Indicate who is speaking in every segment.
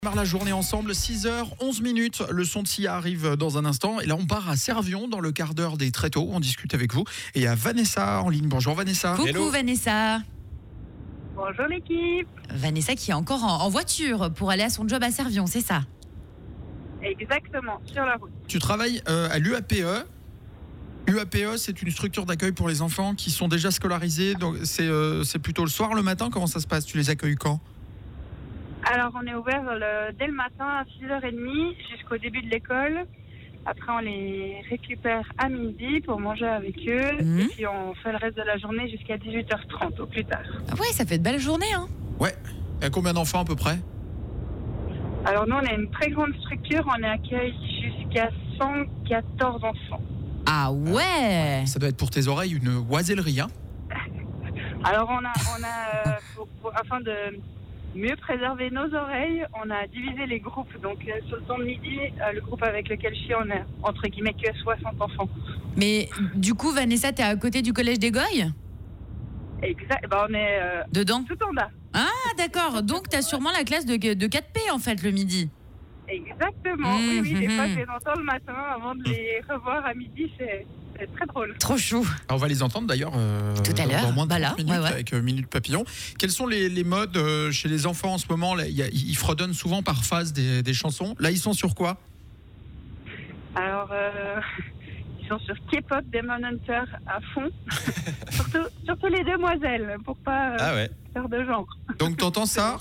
Speaker 1: On démarre la journée ensemble, 6h11, le son de Sia arrive dans un instant et là on part à Servion dans le quart d'heure des Tréteaux, on discute avec vous et il y a Vanessa en ligne. Bonjour Vanessa.
Speaker 2: Coucou
Speaker 1: Hello.
Speaker 2: Vanessa.
Speaker 3: Bonjour l'équipe.
Speaker 2: Vanessa qui est encore en voiture pour aller à son job à Servion, c'est ça?
Speaker 3: Exactement, sur la route.
Speaker 1: Tu travailles à l'UAPE. UAPE, c'est une structure d'accueil pour les enfants qui sont déjà scolarisés, donc c'est plutôt le soir, le matin, comment ça se passe? Tu les accueilles quand?
Speaker 3: Alors on est ouvert dès le matin à 6h30 jusqu'au début de l'école. Après on les récupère à midi pour manger avec eux. Et puis on fait le reste de la journée jusqu'à 18h30 au plus tard.
Speaker 2: Ah ouais, ça fait de belles journées, hein.
Speaker 1: Ouais. Il y a combien d'enfants à peu près?
Speaker 3: Alors nous on a une très grande structure, on accueille jusqu'à 114 enfants.
Speaker 2: Ah ouais.
Speaker 1: Ça doit être pour tes oreilles une oisellerie, hein?
Speaker 3: Alors on a afin de mieux préserver nos oreilles, on a divisé les groupes. Donc sur le temps de midi, le groupe avec lequel je suis, on a entre guillemets que 60 enfants.
Speaker 2: Mais du coup, Vanessa, t'es à côté du collège des Goyes?
Speaker 3: Exact. On est
Speaker 2: Dedans?
Speaker 3: tout en bas.
Speaker 2: Ah d'accord, donc t'as sûrement la classe de 4P en fait le midi.
Speaker 3: Exactement. Oui, des fois je les entends le matin avant de les revoir à midi, c'est très drôle.
Speaker 2: Trop chou.
Speaker 1: On va les entendre d'ailleurs
Speaker 2: Tout à l'heure.
Speaker 1: dans moins de 30
Speaker 2: Là,
Speaker 1: minutes
Speaker 2: ouais.
Speaker 1: avec Minute Papillon. Quels sont les modes chez les enfants en ce moment là, ils fredonnent souvent par phase des chansons. Là, ils sont sur quoi?
Speaker 3: Alors, ils sont sur K-pop Demon Hunter à fond. surtout les demoiselles, pour pas faire de genre.
Speaker 1: Donc t'entends ça?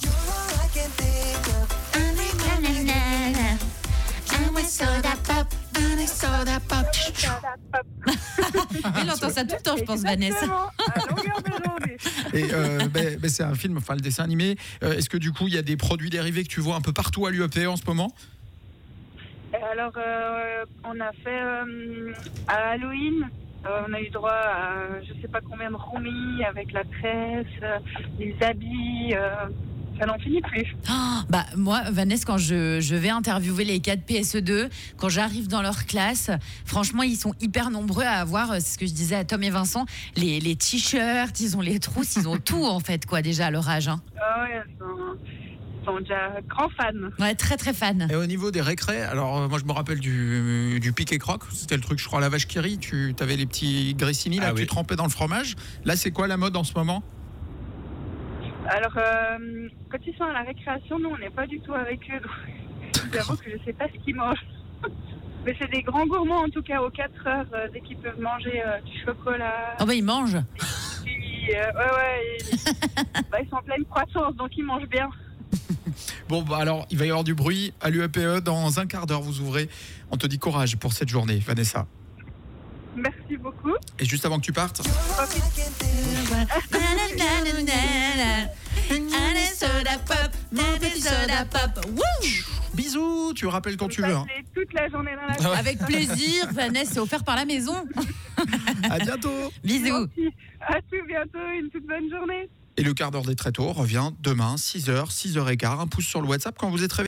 Speaker 2: Il entend ça tout le temps, je pense, Vanessa.
Speaker 3: À longueur de journée.
Speaker 1: Et c'est un film, enfin le dessin animé. Est-ce que du coup il y a des produits dérivés que tu vois un peu partout à l'UAPE en ce moment?
Speaker 3: Alors, on a fait à Halloween, on a eu droit à je sais pas combien de roomies avec la presse, les habits, ça n'en finit plus.
Speaker 2: Bah moi, Vanessa, quand je vais interviewer les 4P SE2, quand j'arrive dans leur classe, franchement, ils sont hyper nombreux à avoir, c'est ce que je disais à Tom et Vincent, les t-shirts, ils ont les trousses, ils ont tout en fait, quoi, déjà à leur âge. Hein.
Speaker 3: Ah ouais, ils sont déjà grands fans.
Speaker 2: Ouais, très très fans.
Speaker 1: Et au niveau des récrés, alors moi je me rappelle du pique et croque, c'était le truc je crois à la vache qui rit, tu avais les petits grissini là que tu trempais dans le fromage. Là c'est quoi la mode en ce moment?
Speaker 3: Alors, quand ils sont à la récréation, nous, on n'est pas du tout avec eux. Donc, j'avoue que je ne sais pas ce qu'ils mangent. Mais c'est des grands gourmands, en tout cas, aux 4 heures, dès qu'ils peuvent manger du chocolat.
Speaker 2: Oh bah ils mangent.
Speaker 3: Puis, ils sont en pleine croissance, donc ils mangent bien.
Speaker 1: Bon, bah alors, il va y avoir du bruit à l'UAPE dans un quart d'heure, vous ouvrez. On te dit courage pour cette journée, Vanessa.
Speaker 3: Merci beaucoup.
Speaker 1: Et juste avant que tu partes... Bisous, tu rappelles quand tu veux. Hein.
Speaker 3: Toute la journée dans la classe.
Speaker 2: Avec plaisir, Vanessa, c'est offert par la maison.
Speaker 1: À bientôt.
Speaker 2: Bisous.
Speaker 3: À tout bientôt, une toute bonne journée.
Speaker 1: Et le quart d'heure des Tréteaux revient demain, 6h, 6h15. Un pouce sur le WhatsApp quand vous êtes réveillés.